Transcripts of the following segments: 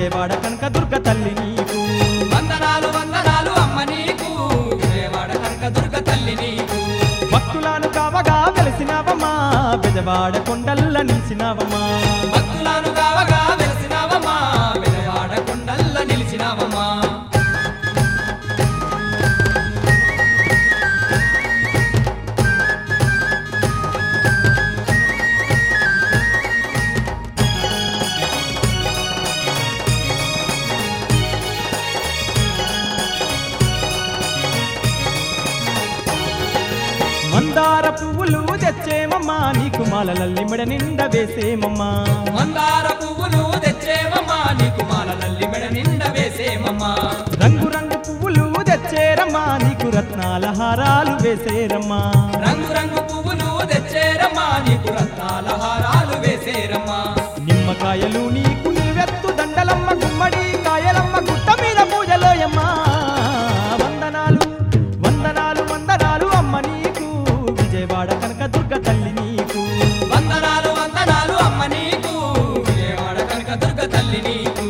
విజయవాడ కనకదుర్గ తల్లి నీకు వందనాలు వందనాలు అమ్మ నీకు విజయవాడ కనకదుర్గ తల్లి నీకు భక్తులను కావగా వెలిసినావమ్మా బెజవాడ కొండల్ల నిలిచినావమ్మా భక్తులను కావగా వెలిసినావమ్మా విజయవాడ కొండల్ల నిలిచినావమ్మా మందార పువ్వులు తెచ్చేమమ్మా నీకు మాలలల్లి మెడ నిండా వేసేమమ్మా మందార పువ్వులు తెచ్చేవమ్మా నీకు మాలలల్లి మెడ నిండా వేసేమమ్మా రంగు రంగు పువ్వులు తెచ్చేరమ్మా నీకు రత్నాల హారాలు వేసేరమ్మా రంగు రంగు పువ్వులు తెచ్చేరమ్మా నీకు రత్నాల హారాలు వేసేరమ్మా నిమ్మకాయలు నీకు నిలువెత్తు దండలమ్మ గుమ్మడి కాయలమ్మ గుట్ట మీద పూజలోయమ్మా వందనాలు వందనాలు వందనాలు అమ్మ నీకు విజయవాడ కనకదుర్గ తల్లి నీకు వందనాలు వందనాలు అమ్మ నీకు విజయవాడ కనకదుర్గ తల్లి నీకు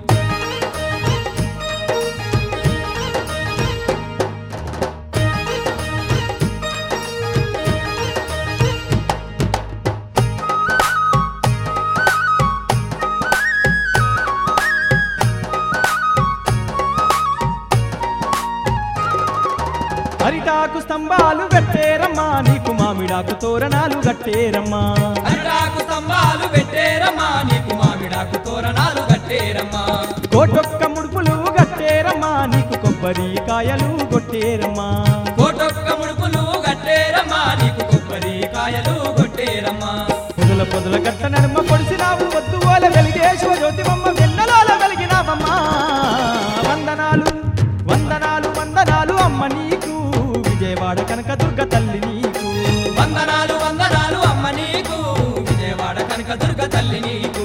అరిటాకు స్తంభాలు కట్టేరమ్మా నీకు మామిడాకు తోరణాలు కట్టేరమ్మా అరిటాకు స్తంభాలు పెట్టేరమ్మా నీకు మామిడాకు తోరణాలు కట్టేరమ్మా కోటొక్క ముడుపులు కట్టేరమ్మా నీకు కొబ్బరి కాయలు కొట్టేరమ్మా కోటొక్క ముడుపులు కట్టేరమ్మా నీకు కొబ్బరి కాయలు కొట్టేరమ్మా పొదుల పొదుల గట్ట నడుమ పొడిసినావు వద్దు ఓల వెలిగేశ్వ జ్యోతిమమ్మ వెన్నెలాల వెలిగినావమ్మా వందనాలు వందనాలు వందనాలు అమ్మ నీకు విజయవాడ కనకదుర్గ తల్లి నీకు వందనాలు వందనాలు అమ్మ నీకు విజయవాడ కనకదుర్గ తల్లి నీకు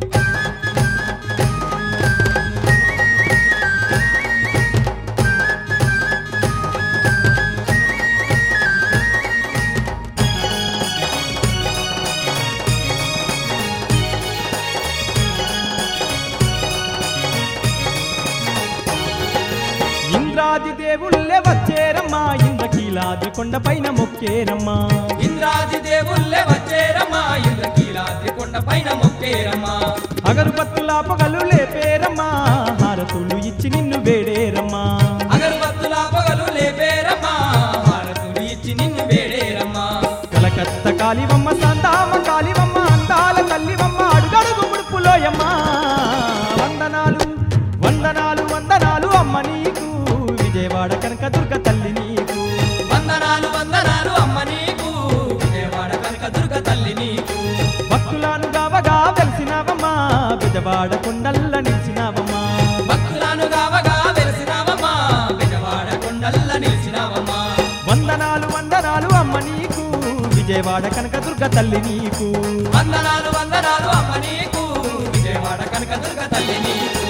ఇంద్రాది దేవుళ్ళే వచ్చేరమ్మా ఇంద్రకీలాద్రి కొండపైన మొక్కేరమ్మా ఇంద్రాది దేవుళ్ళే వచ్చేరమ్మా ఇంద్రకీలాద్రి కొండ పైన మొక్కేరమ్మా అగరుబత్తుల పొగలు లేపేరమ్మా హారతులు ఇచ్చి నిన్ను వేడేరమ్మా అగరబత్తుల పొగలు లేపేరమ్మా హారతులు ఇచ్చి నిన్ను వేడేరమ్మా కలకత్త కాలివమ్మ సంతామ కాలివమ్మ అందాల తల్లివమ్మ అడుగడుగు ముడుపులోయమ్మా వందనాలు వందనాలు వందనాలు అమ్మ నీకు విజయవాడ కనకదుర్గ తల్లి నీకు వందనాలు వందనాలు అమ్మ నీకు విజయవాడ కనకదుర్గ తల్లి నీకు భక్తులను గావగా వెలిసినావమ్మా బెజవాడ కొండల్ల నిలిచినావమ్మా భక్తులను గావగా వెలిసినావమ్మా విజయవాడ కొండల్ల నిలిచినావమ్మా వందనాలు వందనాలు అమ్మ నీకు విజయవాడ కనకదుర్గ తల్లి నీకు వందనాలు వందనాలు అమ్మ నీకు విజయవాడ కనకదుర్గ తల్లి నీకు